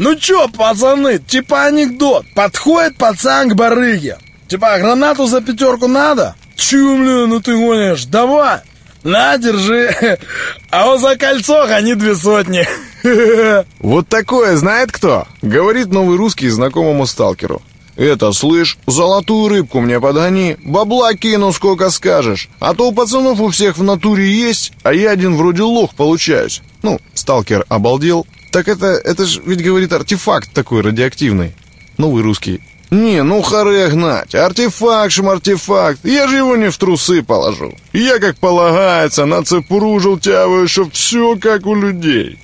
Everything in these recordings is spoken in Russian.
Ну чё, пацаны, типа анекдот. Подходит пацан к барыге. Типа, гранату за 5 надо? Чё, блин, ну ты гонишь, давай. На, держи. А вот за кольцо гони 200. Вот такое знает кто? Говорит новый русский знакомому сталкеру. Это, слышь, золотую рыбку мне подгони, бабла кину сколько скажешь. А то у пацанов у всех в натуре есть, а я один вроде лох получаюсь. Ну, сталкер обалдел. Так это ж ведь, говорит, артефакт такой радиоактивный. Новый русский. Не, ну харе гнать, артефакт, артефакт, я же его не в трусы положу. Я, как полагается, на цепуру желтявую, чтоб все как у людей.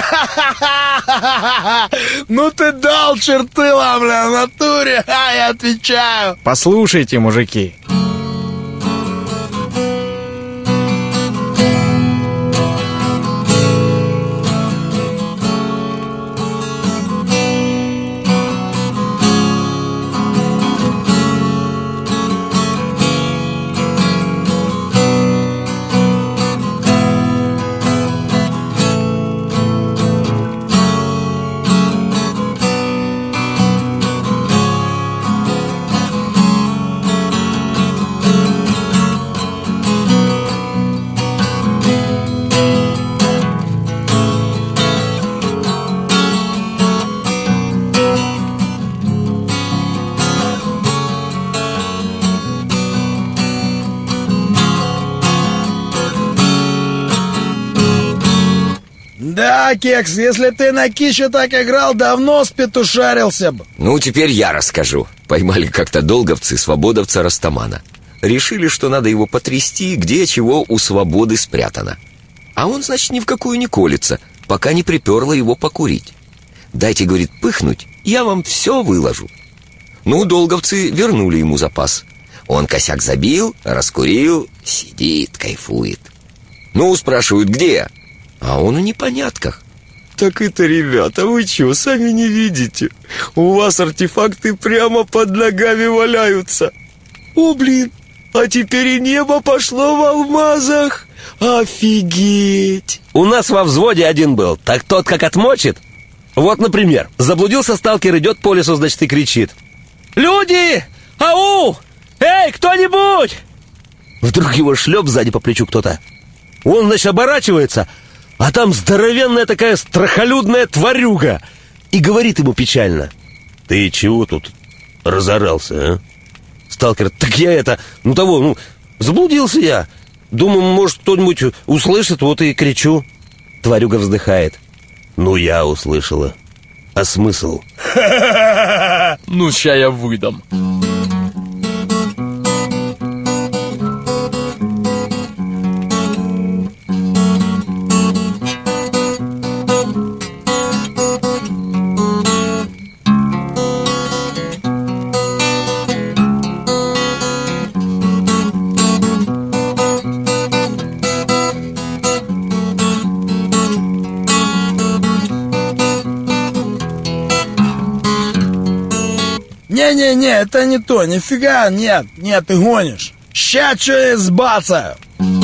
Ну ты дал чертыла, бля, в натуре, я отвечаю. Послушайте, мужики. Да, Кекс, если ты на кище так играл, давно спетушарился бы. Ну, теперь я расскажу. Поймали как-то долговцы свободовца Растамана. Решили, что надо его потрясти, где чего у свободы спрятано. А он, значит, ни в какую не колется, пока не приперло его покурить. Дайте, говорит, пыхнуть, я вам все выложу. Ну, долговцы вернули ему запас. Он косяк забил, раскурил, сидит, кайфует. Ну, спрашивают, где? А он в непонятках. Так это, ребята, вы что, сами не видите? У вас артефакты прямо под ногами валяются. О, блин, а теперь и небо пошло в алмазах. Офигеть! У нас во взводе один был, так тот как отмочит. Вот, например, заблудился сталкер, идет по лесу, значит, и кричит: «Люди! Ау! Эй, кто-нибудь!» Вдруг его шлеп сзади по плечу кто-то. Он, значит, оборачивается, а там здоровенная такая страхолюдная тварюга. И говорит ему печально: «Ты чего тут разорался, а?» Сталкер: «Так я заблудился я. Думаю, может, кто-нибудь услышит, вот и кричу». Тварюга вздыхает: «Ну, я услышала. А смысл?» Ну, ща я выдам. Не-не-не, это не то, нифига, нет, ты гонишь. Ща что избацаю.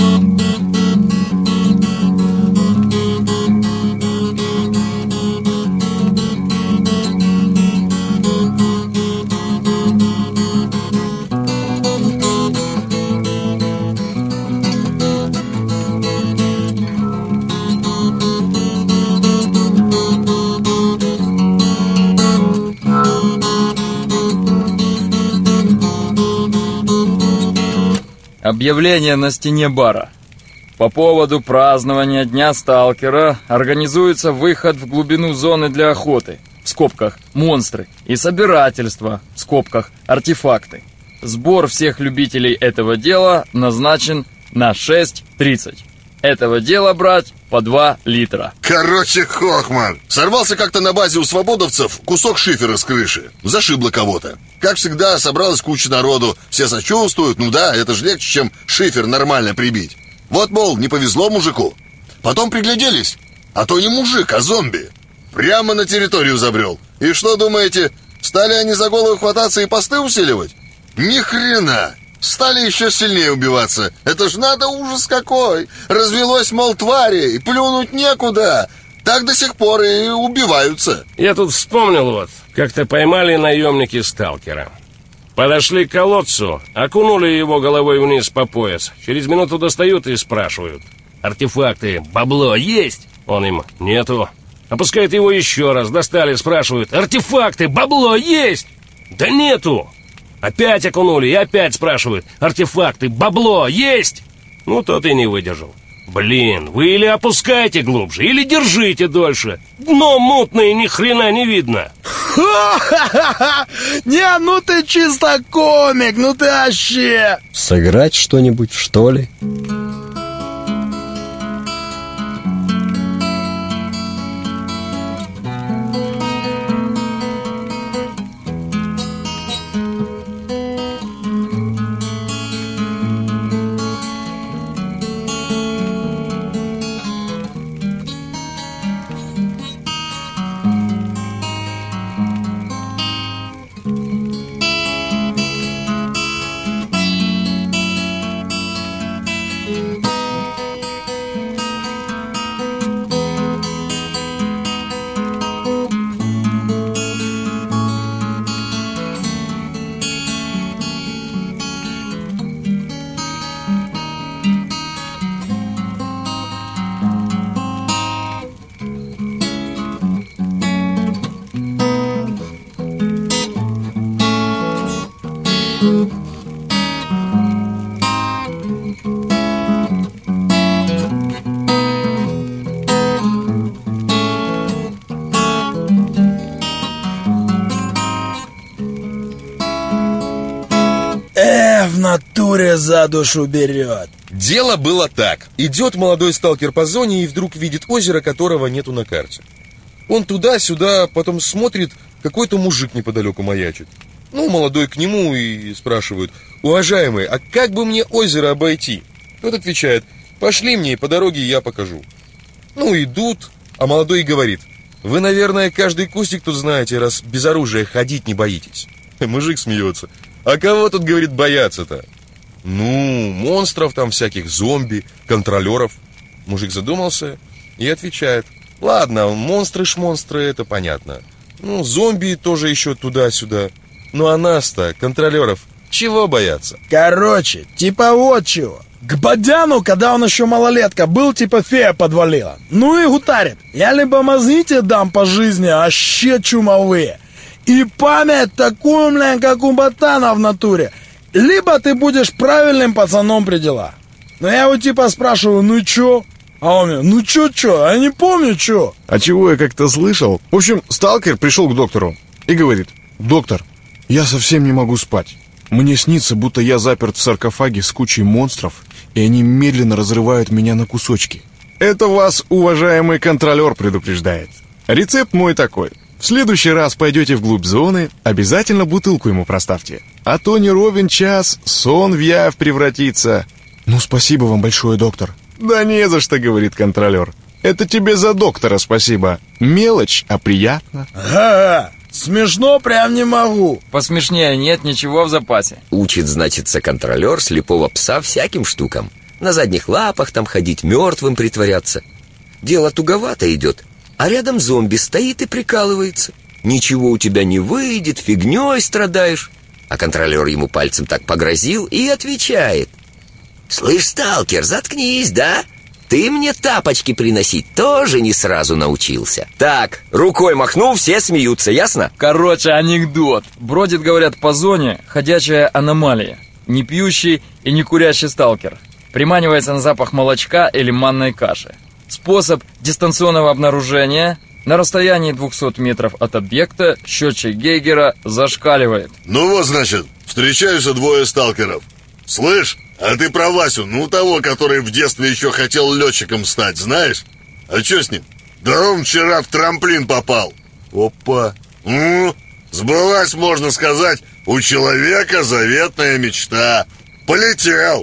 Объявление на стене бара. По поводу празднования Дня Сталкера организуется выход в глубину зоны для охоты, в скобках монстры, и собирательство, в скобках артефакты. Сбор всех любителей этого дела назначен на 6:30. Этого дела брать по 2 литра. Короче, Хохман, сорвался как-то на базе у свободовцев кусок шифера с крыши. Зашибло кого-то. Как всегда, собралась куча народу. Все сочувствуют. Ну да, это же легче, чем шифер нормально прибить. Вот, мол, не повезло мужику. Потом пригляделись. А то не мужик, а зомби. Прямо на территорию забрел. И что думаете, стали они за голову хвататься и посты усиливать? Ни хрена. Стали еще сильнее убиваться. Это ж надо, ужас какой. Развелось, мол, твари, и плюнуть некуда. Так до сих пор и убиваются. Я тут вспомнил вот, как-то поймали наемники сталкера. Подошли к колодцу, окунули его головой вниз по пояс. Через минуту достают и спрашивают: артефакты, бабло есть? Он им: нету. Опускают его еще раз, достали, спрашивают: артефакты, бабло есть? Да нету. Опять окунули и опять спрашивают: артефакты, бабло есть? Ну, тот и не выдержал. Блин, вы или опускайте глубже, или держите дольше. Дно мутное, ни хрена не видно. Ха-ха-ха! Не, ну ты чисто комик, ну ты вообще... Сыграть что-нибудь, что ли? В натуре за душу берет. Дело было так. Идет молодой сталкер по зоне и вдруг видит озеро, которого нету на карте. Он туда-сюда, потом смотрит, какой-то мужик неподалеку маячит. Ну, молодой к нему и спрашивает: уважаемый, а как бы мне озеро обойти? Тот отвечает: пошли мне, и по дороге я покажу. Ну, идут, а молодой говорит: вы, наверное, каждый кустик тут знаете, раз без оружия ходить не боитесь. Мужик смеется: а кого тут, говорит, бояться-то? Ну, монстров там всяких, зомби, контролеров. Мужик задумался и отвечает: ладно, монстры-шмонстры, это понятно. Ну, зомби тоже еще туда-сюда. Ну, а нас-то, контролеров, чего бояться? Короче, типа вот чего. К Бодяну, когда он еще малолетка был, типа фея подвалила. Ну и гутарит: я либо мозги тебе дам по жизни, вообще чумовые, и память такую, блин, как у ботана в натуре, либо ты будешь правильным пацаном при делах. Но я его типа спрашиваю: ну чё? А он мне: ну чё, я не помню чё. А чего я как-то слышал? В общем, сталкер пришел к доктору и говорит: доктор, я совсем не могу спать. Мне снится, будто я заперт в саркофаге с кучей монстров, и они медленно разрывают меня на кусочки. Это вас, уважаемый контролер, предупреждает. Рецепт мой такой: в следующий раз пойдете вглубь зоны, обязательно бутылку ему проставьте. А то не ровен час, сон в явь превратится. Ну, спасибо вам большое, доктор. Да не за что, говорит контролер. Это тебе за доктора спасибо. Мелочь, а приятно. Ага, смешно прям не могу. Посмешнее нет ничего в запасе. Учит, значится, контролер слепого пса всяким штукам. На задних лапах там ходить, мертвым притворяться. Дело туговато идет, а рядом зомби стоит и прикалывается. Ничего у тебя не выйдет, фигней страдаешь. А контролер ему пальцем так погрозил и отвечает: слышь, сталкер, заткнись, да? Ты мне тапочки приносить тоже не сразу научился. Так, рукой махнул, все смеются, ясно? Короче, анекдот. Бродит, говорят, по зоне ходячая аномалия. Не пьющий и не курящий сталкер. Приманивается на запах молочка или манной каши. Способ дистанционного обнаружения: на расстоянии 200 метров от объекта счетчик Гейгера зашкаливает. Ну вот, значит, встречаются двое сталкеров. Слышь, а ты про Васю, ну того, который в детстве еще хотел летчиком стать, знаешь? А что с ним? Да он вчера в трамплин попал. Опа. Сбылась, можно сказать, у человека заветная мечта. Полетел.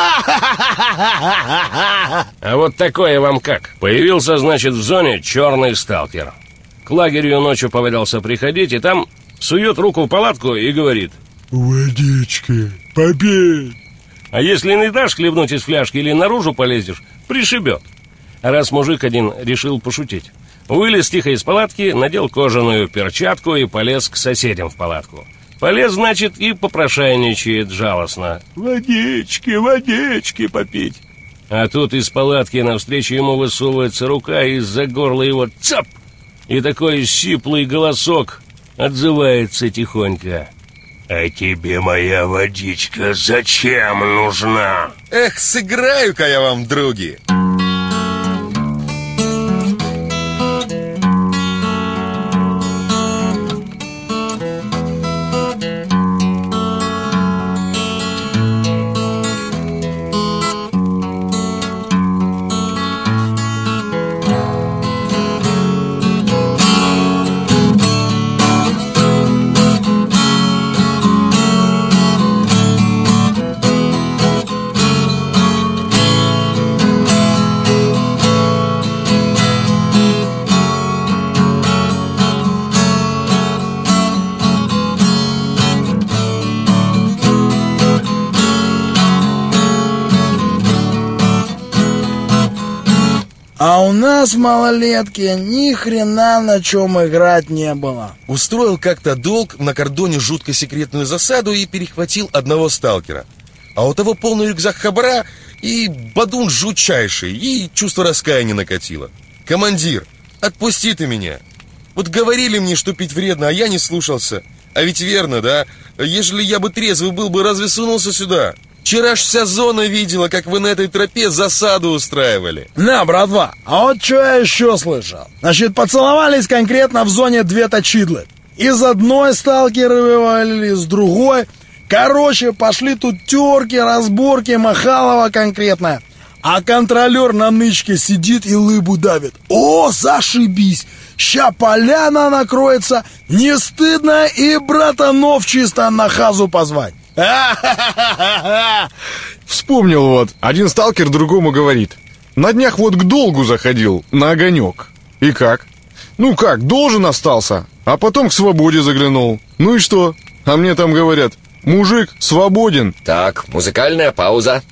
А вот такое вам как? Появился, значит, в зоне черный сталкер. К лагерю ночью повадился приходить, и там сует руку в палатку и говорит: водичка, попей. а если не дашь хлебнуть из фляжки или наружу полезешь, пришибет. А раз мужик один решил пошутить: Вылез тихо из палатки, надел кожаную перчатку и полез к соседям в палатку. Полез, значит, и попрошайничает жалостно. «Водички, водички попить!» А тут из палатки навстречу ему высовывается рука, и из-за горла его цап! И такой сиплый голосок отзывается тихонько. «А тебе моя водичка зачем нужна?» Эх, сыграю-ка я вам, други. А у нас в малолетке ни хрена на чем играть не было. Устроил как-то долг на кордоне жутко секретную засаду и перехватил одного сталкера. А у того полный рюкзак хабара и бадун жутчайший, и чувство раскаяния накатило. «Командир, отпусти ты меня. Вот говорили мне, что пить вредно, а я не слушался. А ведь верно, да? Ежели я бы трезвый был бы, разве сунулся сюда? Вчера ж вся зона видела, как вы на этой тропе засаду устраивали». На, братва, а вот что я еще слышал. Значит, поцеловались конкретно в зоне две точидлы. Из одной сталкеры вывалили, с другой. Короче, пошли тут терки, разборки, Махалова конкретно. А контролер на нычке сидит и лыбу давит. О, зашибись! Ща поляна накроется, не стыдно и братанов чисто на хазу позвать. Вспомнил вот, один сталкер другому говорит: на днях вот к долгу заходил, на огонек. И как? Ну как, должен остался, а потом к свободе заглянул. Ну и что? А мне там говорят: мужик свободен. Так, музыкальная пауза.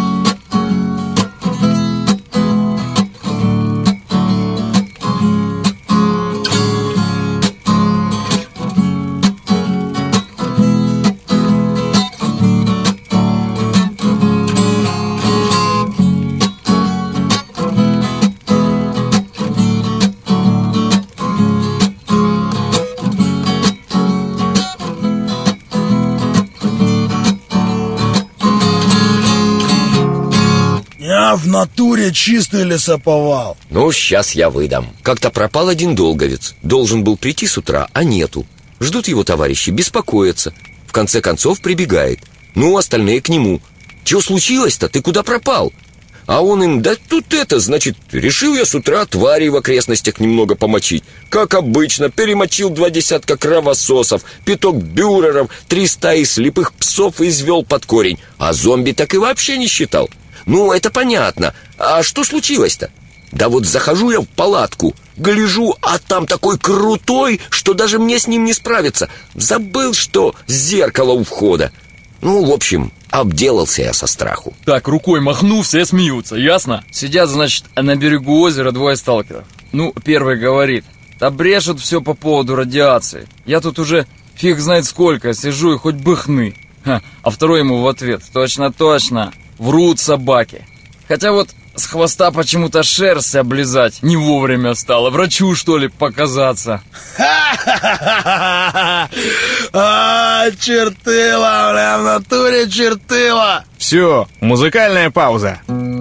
Я в натуре чистый лесоповал. Ну, сейчас я выдам. Как-то пропал один долговец. Должен был прийти с утра, а нету. Ждут его товарищи, беспокоятся. В конце концов прибегает. Ну, остальные к нему. Чего случилось-то? Ты куда пропал? А он им: да тут это, значит, решил я с утра тварей в окрестностях немного помочить. Как обычно, перемочил 20 кровососов, 5 бюреров, 3 стаи слепых псов извел под корень. А зомби так и вообще не считал. Ну, это понятно. А что случилось-то? Да вот захожу я в палатку, гляжу, а там такой крутой, что даже мне с ним не справиться. Забыл, что зеркало у входа. Ну, в общем, обделался я со страху. Так, рукой махну, все смеются, ясно? Сидят, значит, на берегу озера двое сталкеров. Ну, первый говорит: да брешут все по поводу радиации. Я тут уже фиг знает сколько сижу и хоть бы хны. А второй ему в ответ: точно, точно. Врут собаки. Хотя вот с хвоста почему-то шерсть облизать не вовремя стало. Врачу, что ли, показаться? А, чертыла, бля, в натуре чертыла. Все, музыкальная пауза.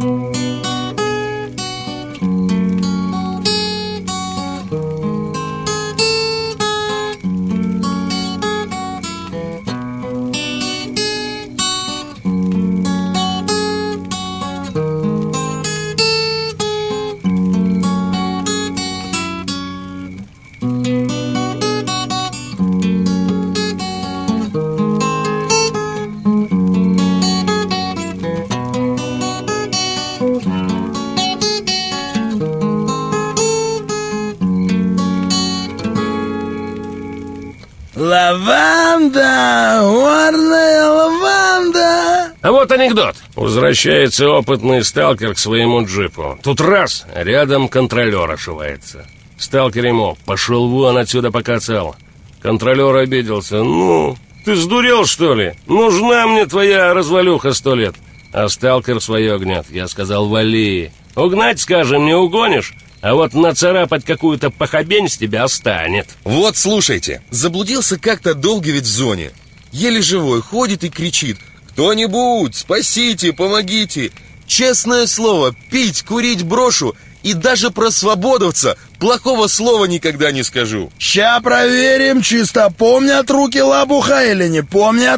Лаванда, горная лаванда. А вот анекдот. Возвращается опытный сталкер к своему джипу. Тут раз, рядом контролер ошивается. Сталкер ему: «Пошел вон отсюда, покацал». Контролер обиделся: «Ну, ты сдурел, что ли? Нужна мне твоя развалюха 100 лет». А сталкер свое гнет. Я сказал: «Вали. Угнать, скажем, не угонишь, а вот нацарапать какую-то похабень с тебя станет». Вот, слушайте, заблудился как-то долговец в зоне. Еле живой, ходит и кричит: «Кто-нибудь, спасите, помогите! Честное слово, пить, курить брошу, и даже про свободовца плохого слова никогда не скажу». Ща проверим, чисто помнят руки лабуха или не помнят.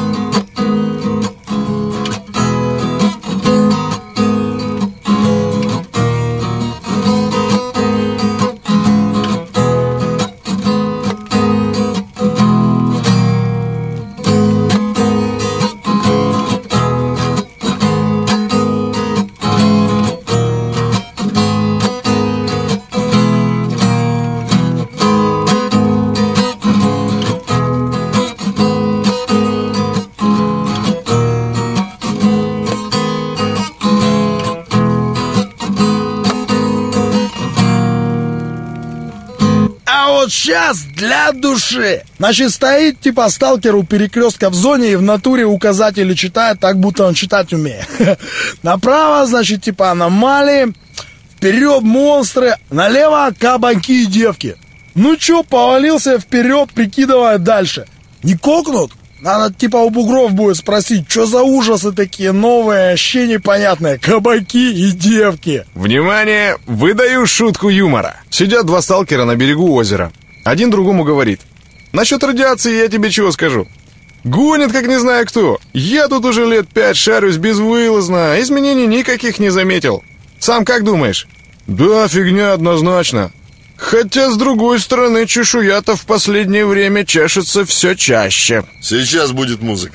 Вот сейчас для души. Значит, стоит типа сталкер у перекрестка в зоне и в натуре указатели читает, так будто он читать умеет. Направо, значит, типа аномалии, вперед монстры, налево кабаки и девки. Ну чё, повалился вперед, прикидывая дальше. Не кокнут? Надо типа у бугров будет спросить, что за ужасы такие новые, вообще непонятные. Кабаки и девки. Внимание, выдаю шутку юмора. Сидят два сталкера на берегу озера. Один другому говорит: «Насчет радиации я тебе чего скажу. Гонит, как не знаю кто. Я тут уже лет 5 шарюсь безвылазно, изменений никаких не заметил. Сам как думаешь?» «Да, фигня однозначно. Хотя, с другой стороны, чешуя-то в последнее время чешется все чаще». Сейчас будет музыка.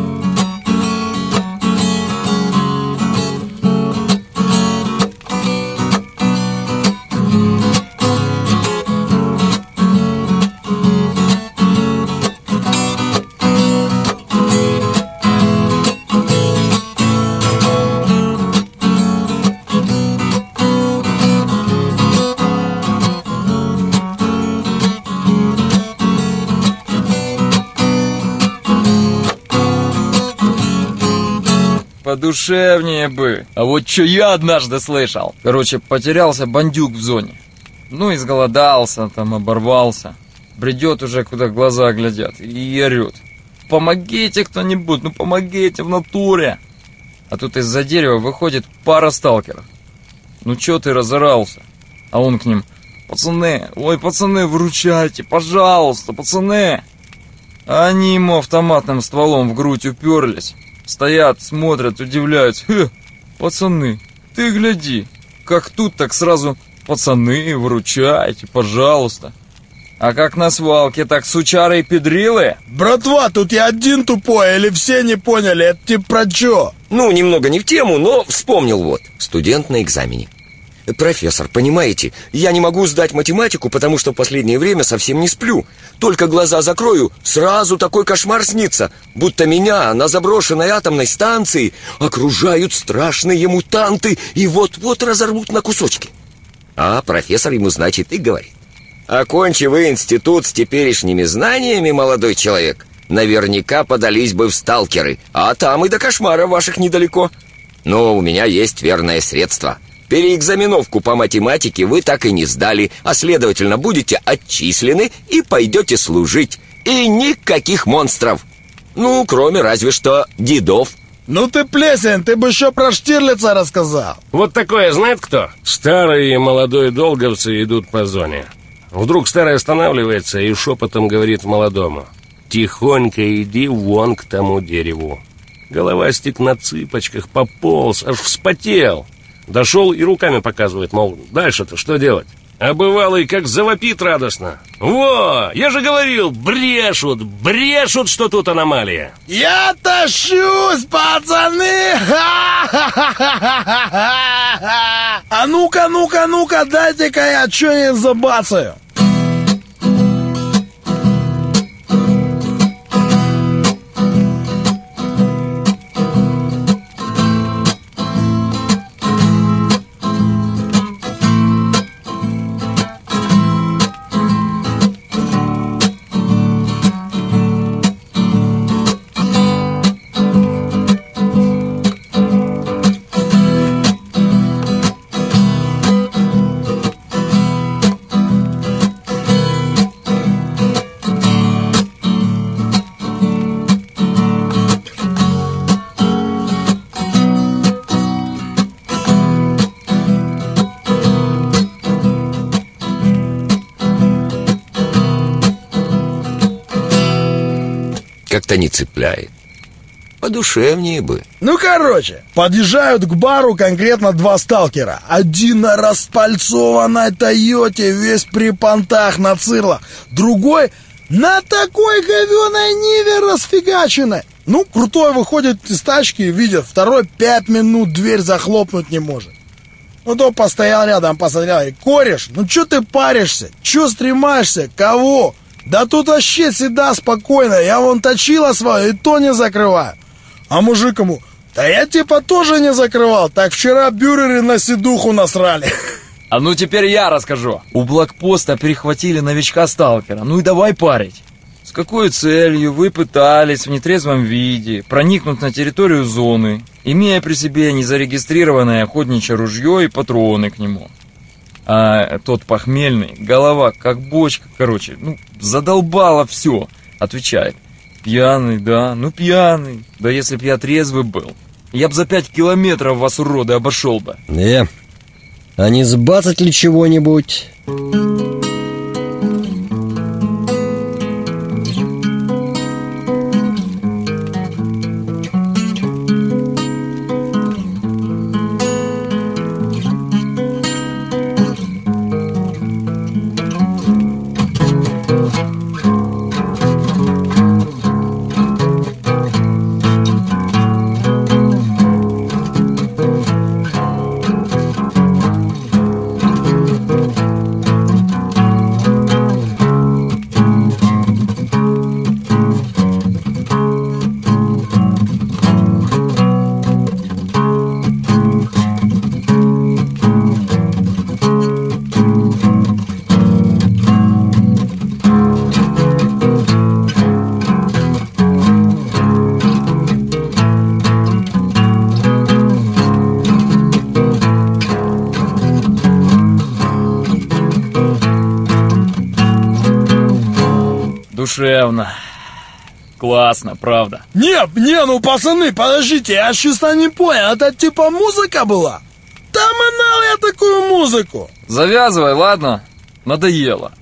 Подушевнее бы. А вот что я однажды слышал. Короче, потерялся бандюк в зоне. Ну, изголодался, там оборвался. Бредет уже, куда глаза глядят, и орет: «Помогите кто-нибудь, ну помогите в натуре!» А тут из-за дерева выходит пара сталкеров. «Ну чё ты разорался?» А он к ним: «Пацаны, ой, пацаны, выручайте, пожалуйста, пацаны!» А они ему автоматным стволом в грудь уперлись. Стоят, смотрят, удивляются: пацаны, ты гляди, как тут, так сразу: пацаны, выручайте, пожалуйста. А как на свалке, так сучары и педрилы. Братва, тут я один тупой, или все не поняли, это типа про чё? Ну, немного не в тему, но вспомнил вот. Студент на экзамене. «Профессор, понимаете, я не могу сдать математику, потому что в последнее время совсем не сплю. Только глаза закрою, сразу такой кошмар снится, будто меня на заброшенной атомной станции окружают страшные мутанты и вот-вот разорвут на кусочки». А профессор ему, значит, и говорит: «Окончи вы институт с теперешними знаниями, молодой человек, наверняка подались бы в сталкеры, а там и до кошмара ваших недалеко. Но у меня есть верное средство. Переэкзаменовку по математике вы так и не сдали, а следовательно будете отчислены и пойдете служить. И никаких монстров. Ну, кроме разве что дедов». Ну ты плесень, ты бы еще про Штирлица рассказал. Вот такое знает кто? Старые и молодой долговцы идут по зоне. Вдруг старый останавливается и шепотом говорит молодому: «Тихонько иди вон к тому дереву». Головастик на цыпочках пополз, аж вспотел. Дошел и руками показывает, мол, дальше-то что делать? А бывалый как завопит радостно: «Во, я же говорил, брешут, что тут аномалия». Я тащусь, пацаны! А ну-ка, дайте-ка я что-нибудь забацаю. как-то не цепляет. Подушевнее бы. Ну, короче, подъезжают к бару конкретно два сталкера. Один на распальцованной Тойоте, весь при понтах на цирлах. Другой на такой говёной Ниве расфигаченной. Ну, крутой выходит из тачки и видит, второй 5 минут дверь захлопнуть не может. Ну, то постоял рядом, посмотрел и: кореш, ну чё ты паришься? Чё стремаешься? Кого? Да тут вообще всегда спокойно. Я вон точила свою и то не закрываю. А мужик ему: да я типа тоже не закрывал. Так вчера бюреры на седуху насрали. А ну теперь я расскажу. У блокпоста перехватили новичка-сталкера. Ну и давай парить. С какой целью вы пытались в нетрезвом виде проникнуть на территорию зоны, имея при себе незарегистрированное охотничье ружье и патроны к нему? А тот похмельный, голова как бочка, короче, ну, задолбало все, отвечает: пьяный, да, ну пьяный. Да если б я трезвый был, я б за 5 километров вас, уроды, обошел бы. А не сбацать ли чего-нибудь? Душевно. Классно, правда. Не, ну пацаны, подождите, я чисто не понял. Это типа музыка была? Там и я такую музыку. Завязывай, ладно? Надоело.